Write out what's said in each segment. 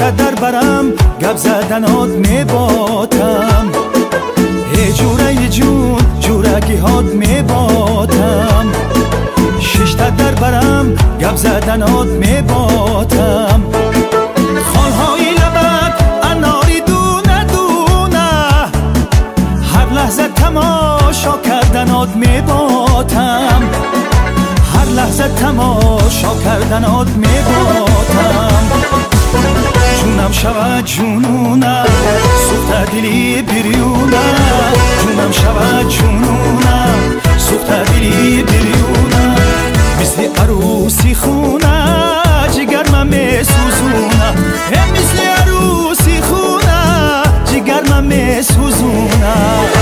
تا در برم گپ زدنات میباتم، ای جوره جون جورگی هات میباتم، شش تا در برم گپ زدنات میباتم، خالهای لبت اناری دونه دونه، هر لحظه تماشا کردنات میباتم، هر لحظه تماشا کردنات میباتم، جونم شود جنونه سوخته دلی بریونه، جونم شود جنونه سوخته دلی بریونه، مثل عروسی خونه جگر من میسوزونه، مثل عروسی خونه جگر من میسوزونه.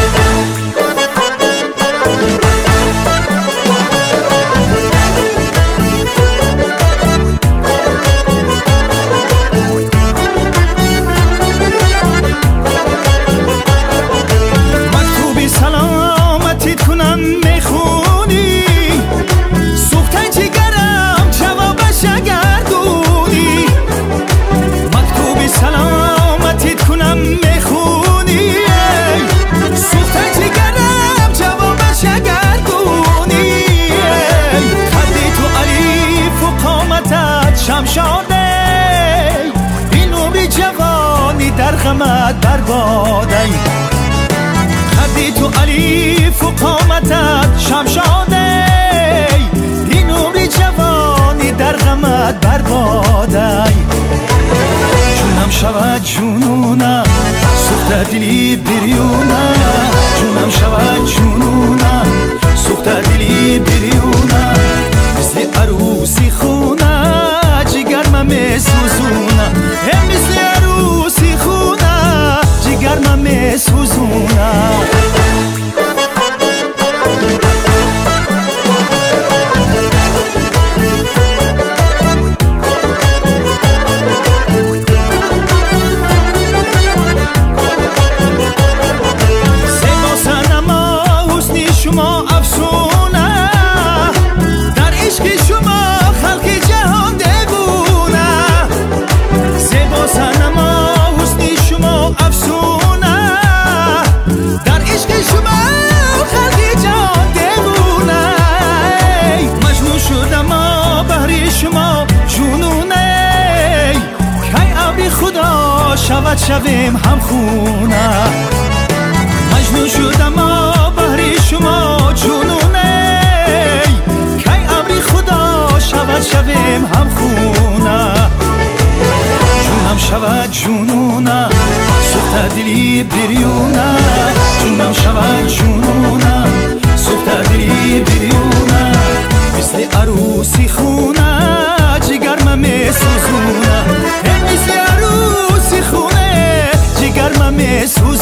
این عمری جوانی در غمت برباده، خدی تو علیف و قامتت شمشاده، این عمری جوانی در غمت برباده، جونم شود جنونه سوخته دلی بریونه، جونم شود جنونه سوخته دلی بریونه، مثل عروسی خونه جگر من میسوزونه، مثل عروسی خونه جگر من میسوزونه. زیبا صنما حسنی شما افسونه، در عشق شما خلق جهان دیوونه، زیبا صنما حسنی شما افسونه، در عشق شما خلق جهان دیوونه، مجنون شدم بهر شما جنونه، کی ابری خدا شود شویم همخونه، مجنون شدم بهر شما جنونه، کی ابری خدا شود شویم همخونه، جونم شود جنونه سوخته دلی بریونه، جونم شود جنونه سوخته دلی بریونه، مثل عروسی خونه جگر من میسوزونه، مثل عروسی خونه جگر من میسوزونه.